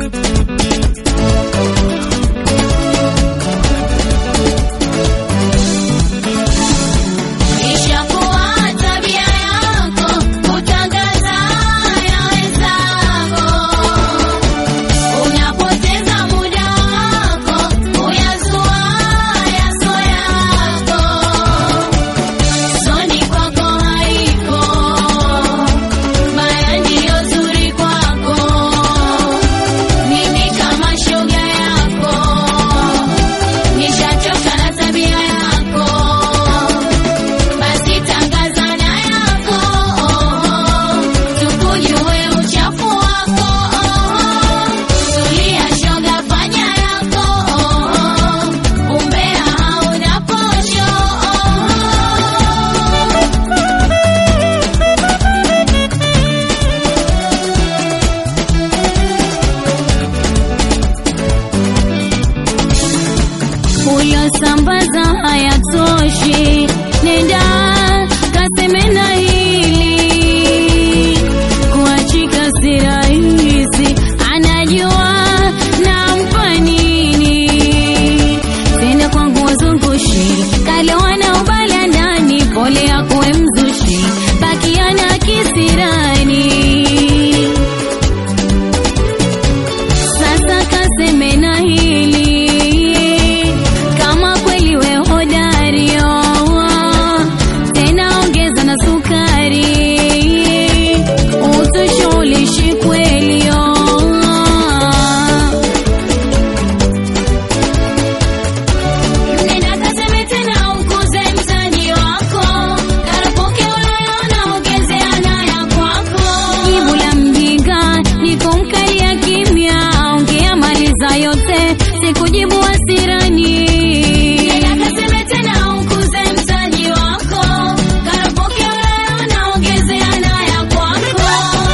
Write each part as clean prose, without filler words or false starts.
Sambaza hayatoshi, nenda kaseme na hili, kuachika si rahisi, anajua nampa nini. Tena kwangu wazungushi, kale wana ubala ndani, pole yakuwe mzushi, bakiana kisirani. Sasa kaseme na hili, sikujibu hasirani. Nenda kaseme tena ukuze mtaji wako, karapoke wewe naongezea na ya kwako.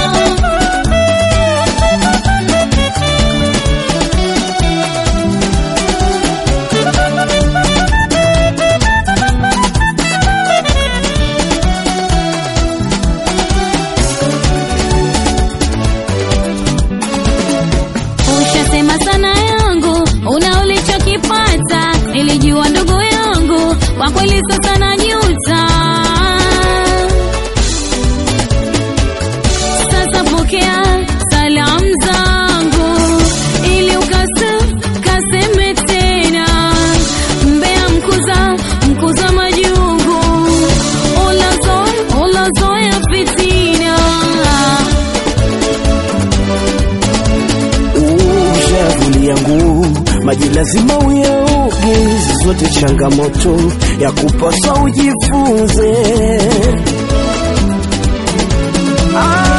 Ushasema sana una ulichokipata, nilijua ndugu yangu, kwa kweli sasa najuta. Sasa pokea salamu zangu, ili kaseme tena, mbea mkuza majungu, ulazoea fitina. Ushavuli yangu maji lazima uyaoge, zote changamoto ya kupaswa ujifunze.